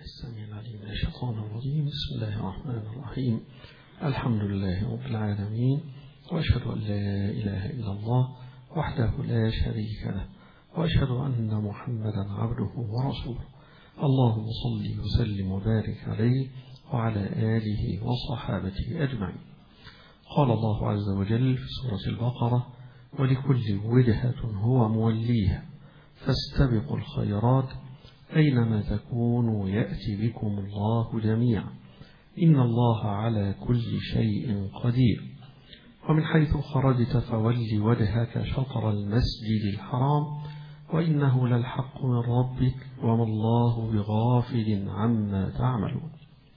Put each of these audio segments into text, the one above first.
السميع العليم من الشيطان الرجيم. بسم الله الرحمن الرحيم. الحمد لله رب العالمين، وأشهد أن لا إله إلا الله وحده لا شريك له، وأشهد أن محمدا عبده ورسوله. اللهم صل وسلم وبارك عليه وعلى آله وصحابته أجمعين. قال الله عز وجل في سورة البقرة: ولكل وجهة هو موليها فاستبقوا الخيرات أينما تكونوا يأتي بكم الله جميعا إن الله على كل شيء قدير. ومن حيث خرجت فول وجهك شطر المسجد الحرام وإنه للحق من ربك وما الله بغافل عما تعملون.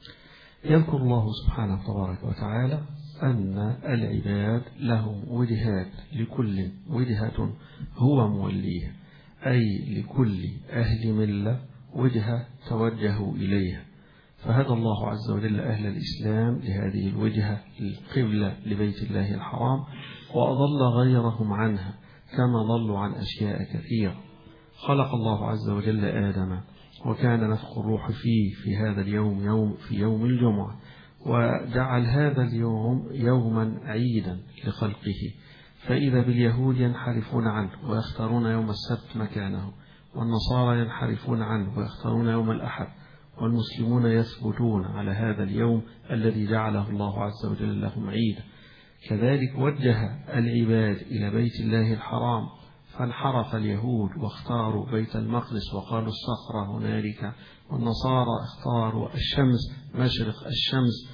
يذكر الله سبحانه تبارك وتعالى أن العباد لهم وجهات، لكل وجهة هو موليها، أي لكل أهل ملة وجهة توجهوا إليها. فهدى الله عز وجل أهل الإسلام لهذه الوجهة القبلة لبيت الله الحرام، وأضل غيرهم عنها كما ضلوا عن أشياء كثيرة. خلق الله عز وجل آدم وكان نفخ الروح فيه في هذا اليوم في يوم الجمعة، وجعل هذا اليوم يوما عيدا لخلقه. فإذا باليهود ينحرفون عنه ويختارون يوم السبت مكانه، والنصارى ينحرفون عنه ويختارون يوم الأحد، والمسلمون يثبتون على هذا اليوم الذي جعله الله عز وجل لهم عيدا. كذلك وجه العباد إلى بيت الله الحرام، فانحرف اليهود واختاروا بيت المقدس وقالوا الصخرة هنالك، والنصارى اختاروا الشمس مشرق الشمس،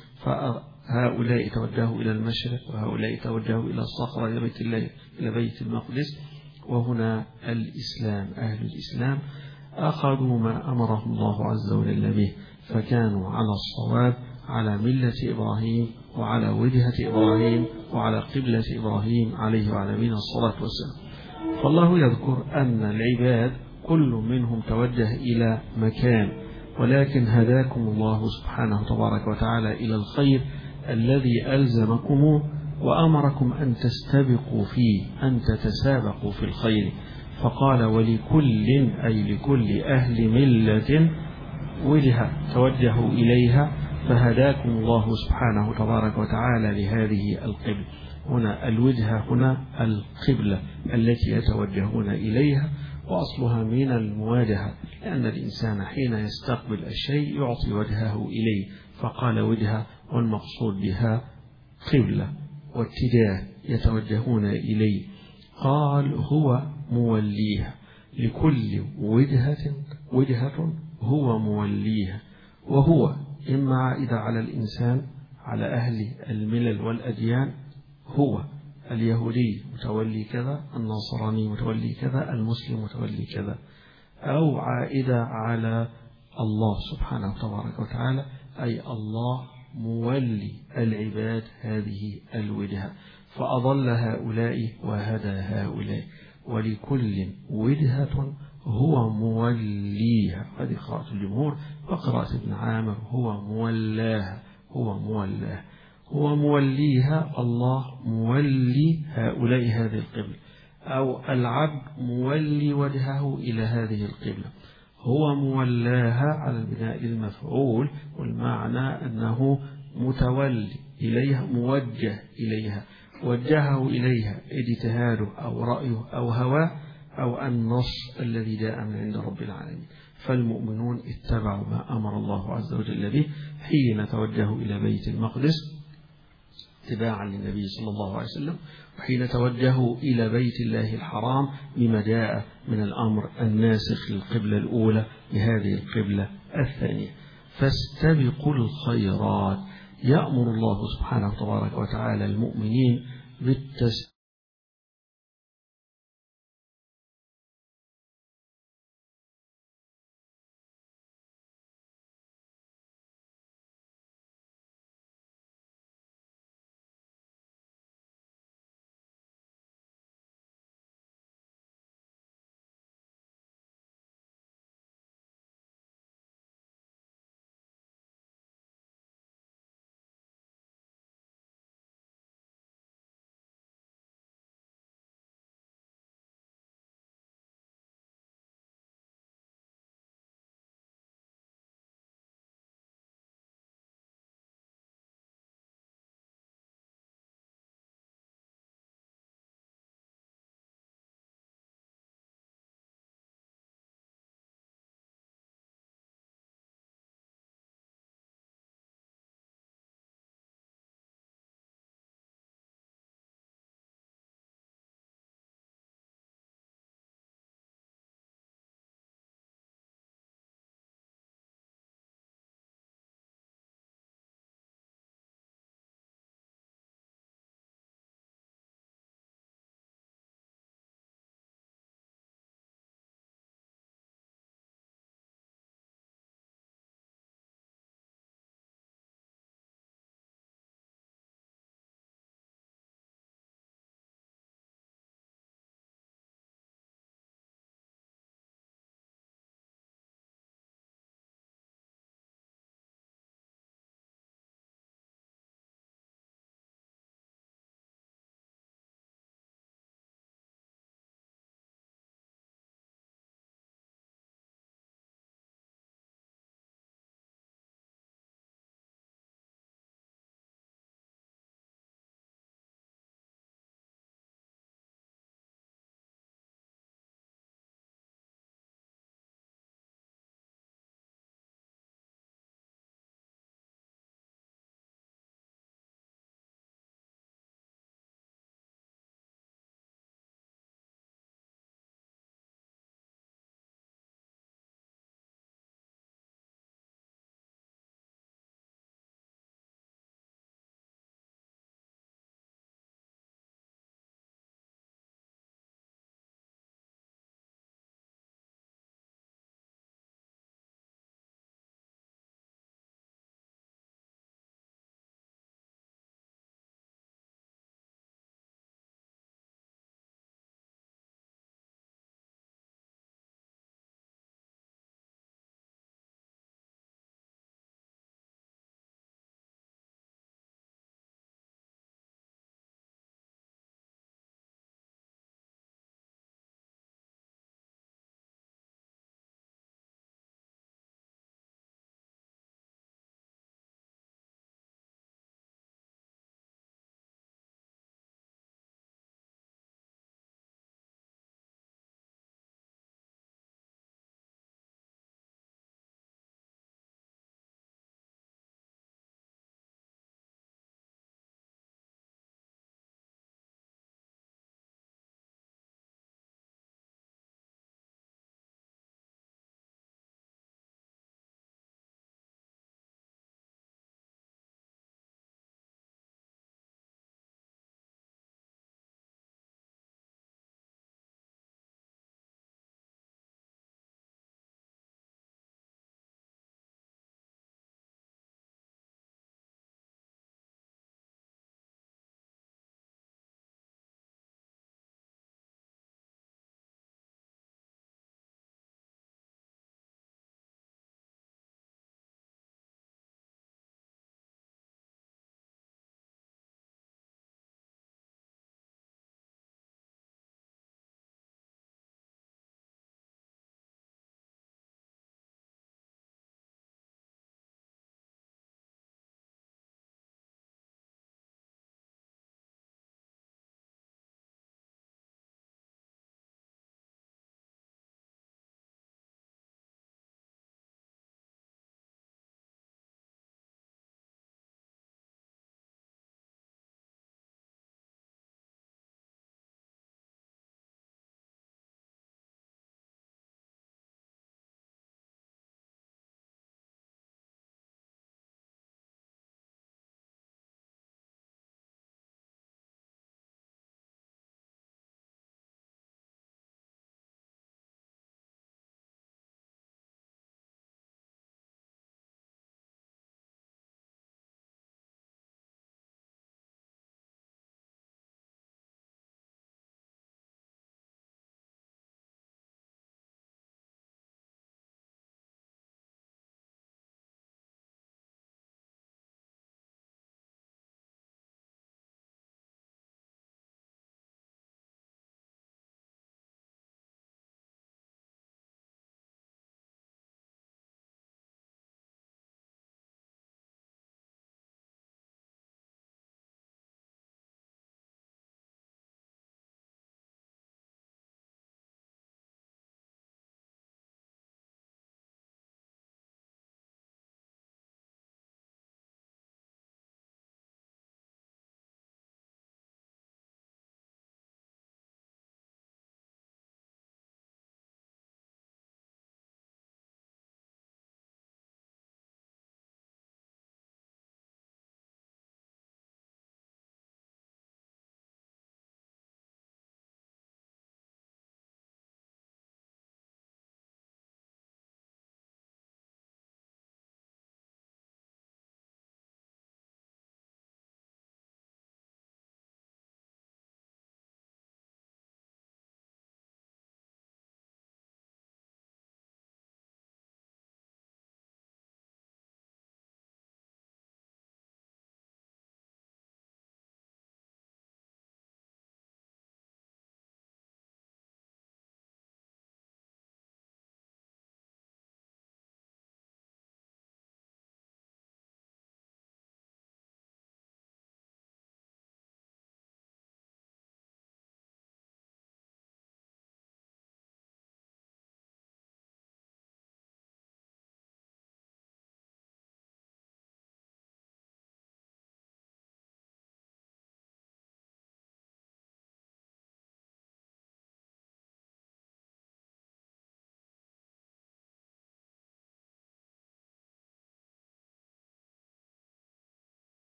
فهؤلاء توجهوا إلى المشرق وهؤلاء توجهوا إلى الصخرة إلى بيت الله إلى بيت المقدس. وهنا الإسلام، أهل الإسلام أخذوا ما أمرهم الله عز وجل به، فكانوا على الصواب، على ملة إبراهيم وعلى وجهة إبراهيم وعلى قبلة إبراهيم عليه وعلى نبينا الصلاة والسلام. فالله يذكر أن العباد كل منهم توجه إلى مكان، ولكن هداكم الله سبحانه تبارك وتعالى إلى الخير الذي ألزمكم وأمركم أن تستبقوا فيه، أن تتسابقوا في الخير. فقال: ولكل، أي لكل أهل ملة وجهة توجهوا إليها، فهداكم الله سبحانه تبارك وتعالى لهذه القبلة. هنا الوجهة، هنا القبلة التي يتوجهون إليها، وأصلها من المواجهة، لأن الإنسان حين يستقبل الشيء يعطي وجهه إليه، فقال وجهة، والمقصود بها قبلة واتجاه يتوجهون إليه. قال: هو موليها، لكل وجهة هو موليها. وهو إما عائد على الإنسان، على أهل الملل والأديان، هو اليهودي متولي كذا، النصراني متولي كذا، المسلم متولي كذا، أو عائدة على الله سبحانه تبارك وتعالى، أي الله مولي العباد هذه الوجهة، فأضل هؤلاء وهدى هؤلاء. ولكل وجهة هو موليها، هذه قراءة الجمهور. وقراءة ابن عامر: هو مولاها، هو مولاها، هو موليها، الله مولي هؤلاء هذه القبلة، أو العبد مولي وجهه إلى هذه القبلة. هو مولاها على البناء للمفعول، والمعنى أنه متولي إليها، موجه إليها، وجهه إليها اجتهاده أو رأيه أو هواه أو النص الذي جاء من عند رب العالمين. فالمؤمنون اتبعوا ما أمر الله عز وجل به حين توجهوا إلى بيت المقدس اتباعا للنبي صلى الله عليه وسلم، وحين توجهوا إلى بيت الله الحرام بما جاء من الأمر الناسخ للقبلة الأولى بهذه القبلة الثانية. فاستبقوا الخيرات، يأمر الله سبحانه تبارك وتعالى المؤمنين بالتسبيق